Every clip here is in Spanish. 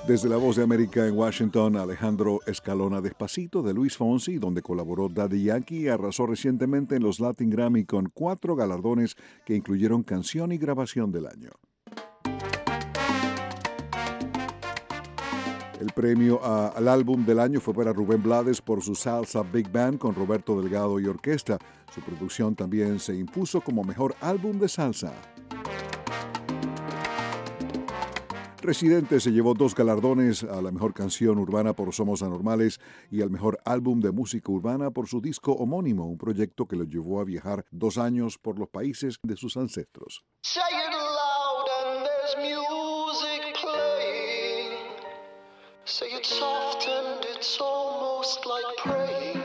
Desde La Voz de América en Washington, Alejandro Escalona, Despacito de Luis Fonsi, donde colaboró Daddy Yankee, arrasó recientemente en los Latin Grammy con 4 galardones que incluyeron canción y grabación del año. El premio al álbum del año fue para Rubén Blades por su Salsa Big Band con Roberto Delgado y orquesta. Su producción también se impuso como mejor álbum de salsa. Residente se llevó 2 galardones, a la mejor canción urbana por Somos Anormales y al mejor álbum de música urbana por su disco homónimo, un proyecto que lo llevó a viajar 2 años por los países de sus ancestros. Say it loud and there's music playing. Say it soft and it's almost like praying.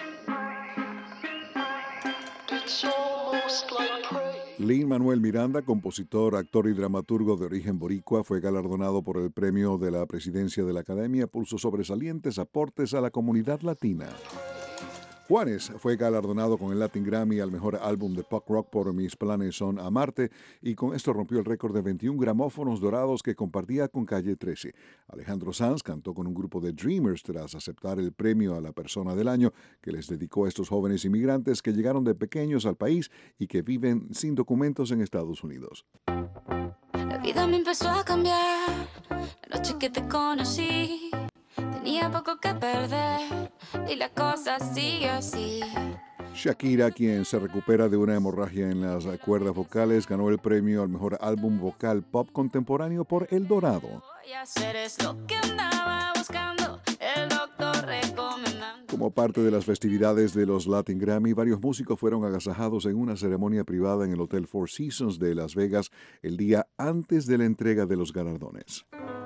It's almost like praying. Lin-Manuel Miranda, compositor, actor y dramaturgo de origen boricua, fue galardonado por el premio de la Presidencia de la Academia por sus sobresalientes aportes a la comunidad latina. Juanes fue galardonado con el Latin Grammy al mejor álbum de pop rock por Mis planes son amarte, y con esto rompió el récord de 21 gramófonos dorados que compartía con Calle 13. Alejandro Sanz cantó con un grupo de Dreamers tras aceptar el premio a la persona del año que les dedicó a estos jóvenes inmigrantes que llegaron de pequeños al país y que viven sin documentos en Estados Unidos. La vida me empezó a cambiar la noche que te conocí. Tenía poco que perder y la cosa sigue así. Shakira, quien se recupera de una hemorragia en las cuerdas vocales, ganó el premio al mejor álbum vocal pop contemporáneo por El Dorado. Voy a hacer es lo que andaba buscando, el doctor recomendando. Como parte de las festividades de los Latin Grammy, varios músicos fueron agasajados en una ceremonia privada en el Hotel Four Seasons de Las Vegas el día antes de la entrega de los galardones.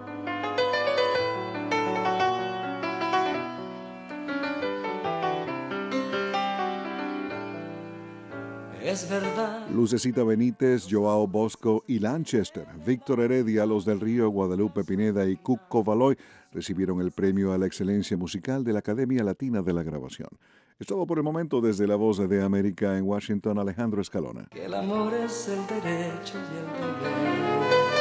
Es verdad. Lucecita Benítez, Joao Bosco y Lanchester, Víctor Heredia, Los del Río, Guadalupe Pineda y Cuco Valoy recibieron el premio a la excelencia musical de la Academia Latina de la Grabación. Es todo por el momento. Desde La Voz de América en Washington, Alejandro Escalona. Que el amor es el derecho y el deber.